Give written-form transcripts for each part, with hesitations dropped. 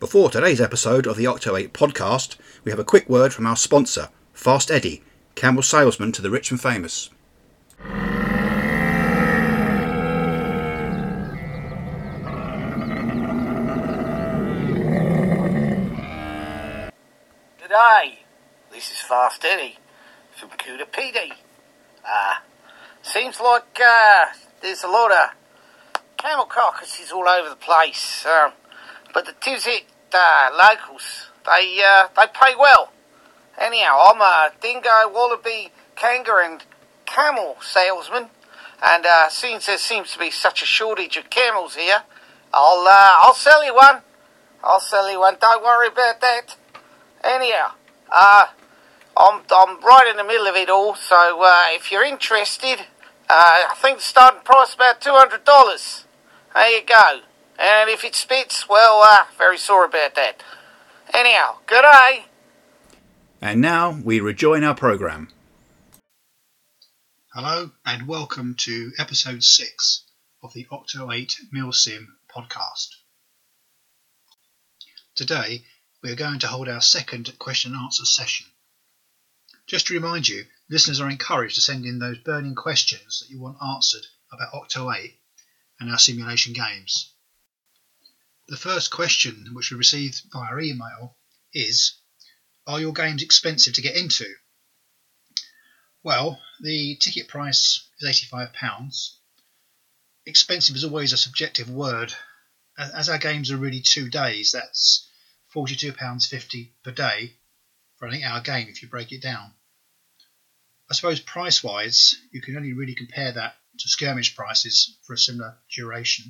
Before today's episode of the Octo 8 podcast, we have a quick word from our sponsor, Fast Eddie, camel salesman to the rich and famous. G'day, this is Fast Eddie from Cooter PD. Seems like there's a lot of camel carcasses all over the place, but the Tizit locals, they pay well. Anyhow, I'm a dingo, wallaby, kangaroo and camel salesman, and since there seems to be such a shortage of camels here, I'll sell you one. Don't worry about that. Anyhow, I'm right in the middle of it all, so if you're interested, I think the starting price is about $200. There you go. And if it spits, well, very sorry about that. Anyhow, good day. And now we rejoin our programme. Hello and welcome to episode 6 of the Octo 8 Milsim podcast. Today we are going to hold our second question and answer session. Just to remind you, listeners are encouraged to send in those burning questions that you want answered about Octo 8 and our simulation games. The first question, which we received via email, is: are your games expensive to get into? Well, the ticket price is £85. Expensive is always a subjective word. As our games are really 2 days, that's £42.50 per day for an 8-hour game if you break it down. I suppose price-wise, you can only really compare that to skirmish prices for a similar duration.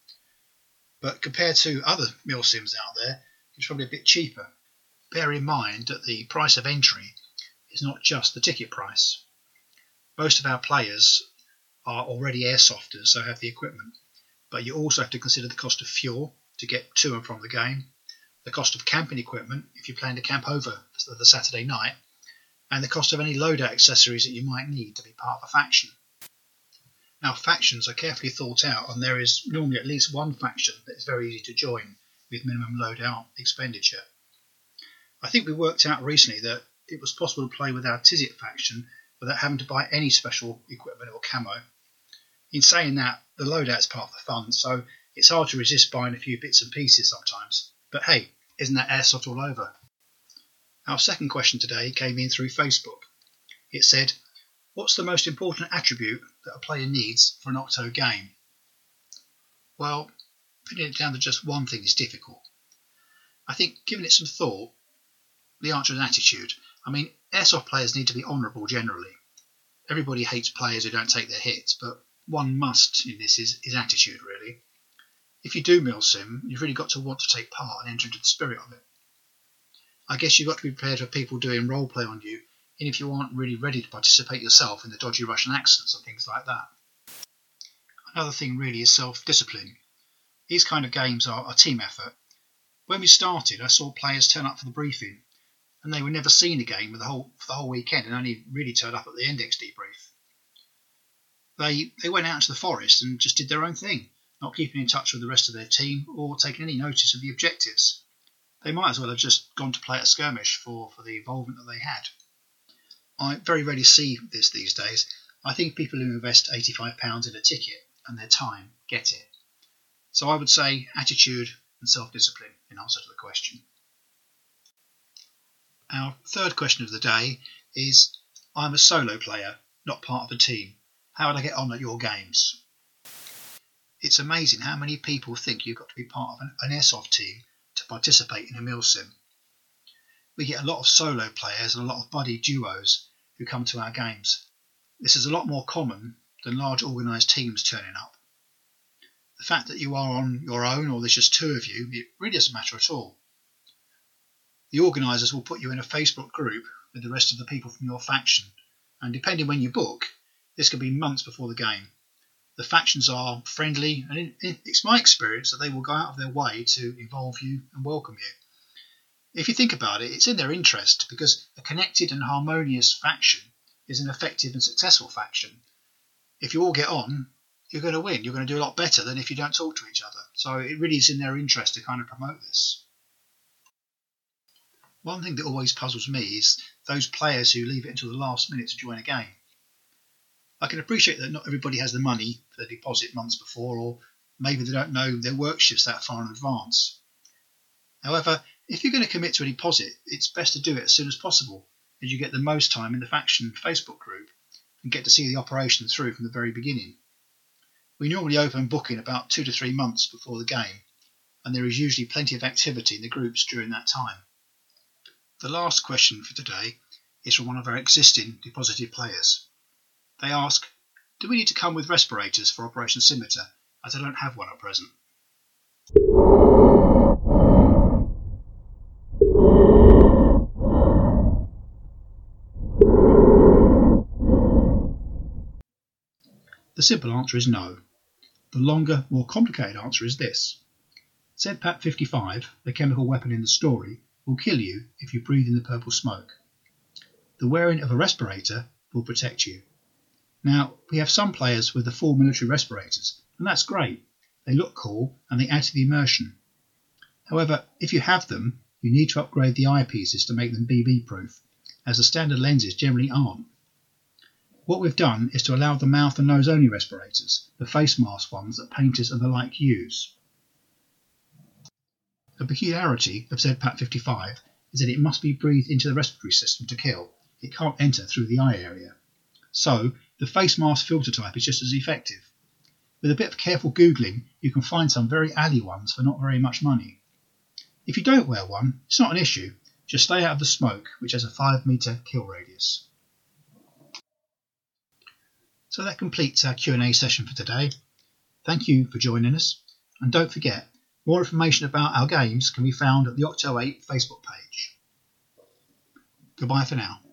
But compared to other milsims out there, it's probably a bit cheaper. Bear in mind that the price of entry is not just the ticket price. Most of our players are already airsofters, so have the equipment. But you also have to consider the cost of fuel to get to and from the game, the cost of camping equipment if you plan to camp over the Saturday night, and the cost of any loadout accessories that you might need to be part of a faction. Now, factions are carefully thought out, and there is normally at least one faction that is very easy to join with minimum loadout expenditure. I think we worked out recently that it was possible to play with our Tizit faction without having to buy any special equipment or camo. In saying that, the loadout is part of the fun, so it's hard to resist buying a few bits and pieces sometimes. But hey, isn't that airsoft all over? Our second question today came in through Facebook. It said, what's the most important attribute that a player needs for an Octo game? Well, pinning it down to just one thing is difficult. I think, giving it some thought, the answer is attitude. I mean, airsoft players need to be honourable generally. Everybody hates players who don't take their hits, but one must in this is attitude, really. If you do milsim, you've really got to want to take part and enter into the spirit of it. I guess you've got to be prepared for people doing roleplay on you, and if you aren't really ready to participate yourself in the dodgy Russian accents and things like that. Another thing really is self-discipline. These kind of games are a team effort. When we started, I saw players turn up for the briefing, and they were never seen again for the whole weekend and only really turned up at the index debrief. They went out into the forest and just did their own thing, not keeping in touch with the rest of their team or taking any notice of the objectives. They might as well have just gone to play at a skirmish for the involvement that they had. I very rarely see this these days. I think people who invest £85 in a ticket and their time get it. So I would say attitude and self-discipline in answer to the question. Our third question of the day is, I'm a solo player, not part of a team. How would I get on at your games? It's amazing how many people think you've got to be part of an airsoft team to participate in a milsim. We get a lot of solo players and a lot of buddy duos who come to our games. This is a lot more common than large organised teams turning up. The fact that you are on your own or there's just two of you, it really doesn't matter at all. The organisers will put you in a Facebook group with the rest of the people from your faction, and depending when you book, this could be months before the game. The factions are friendly, and it's my experience that they will go out of their way to involve you and welcome you. If you think about it, it's in their interest, because a connected and harmonious faction is an effective and successful faction. If you all get on, you're going to win. You're going to do a lot better than if you don't talk to each other. So it really is in their interest to kind of promote this. One thing that always puzzles me is those players who leave it until the last minute to join a game. I can appreciate that not everybody has the money for their deposit months before, or maybe they don't know their work shifts that far in advance. However, if you're going to commit to a deposit, it's best to do it as soon as possible, as you get the most time in the faction Facebook group and get to see the operation through from the very beginning. We normally open booking about 2 to 3 months before the game, and there is usually plenty of activity in the groups during that time. The last question for today is from one of our existing deposited players. They ask, do we need to come with respirators for Operation Scimitar, as I don't have one at present? The simple answer is no. The longer, more complicated answer is this. ZPAP-55, the chemical weapon in the story, will kill you if you breathe in the purple smoke. The wearing of a respirator will protect you. Now, we have some players with the full military respirators, and that's great. They look cool and they add to the immersion. However, if you have them, you need to upgrade the eyepieces to make them BB proof, as the standard lenses generally aren't. What we've done is to allow the mouth and nose only respirators, the face mask ones that painters and the like use. A peculiarity of ZPAP-55 is that it must be breathed into the respiratory system to kill. It can't enter through the eye area. So, the face mask filter type is just as effective. With a bit of careful googling, you can find some very alley ones for not very much money. If you don't wear one, it's not an issue. Just stay out of the smoke, which has a 5-metre kill radius. So that completes our Q&A session for today. Thank you for joining us, and don't forget, more information about our games can be found at the Octo 8 Facebook page. Goodbye for now.